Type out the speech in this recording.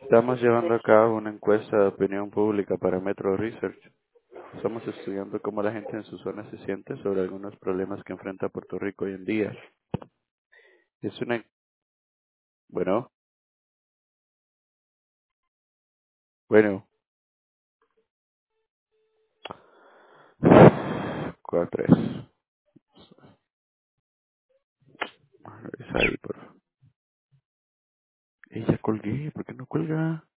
Estamos llevando a cabo una encuesta de opinión pública para Metro Research. Estamos estudiando cómo la gente en su zona se siente sobre algunos problemas que enfrenta Puerto Rico hoy en día. Es una... Bueno, bueno. 4-3. Revisa ahí, por favor. Ella colgué, ¿por qué no cuelga?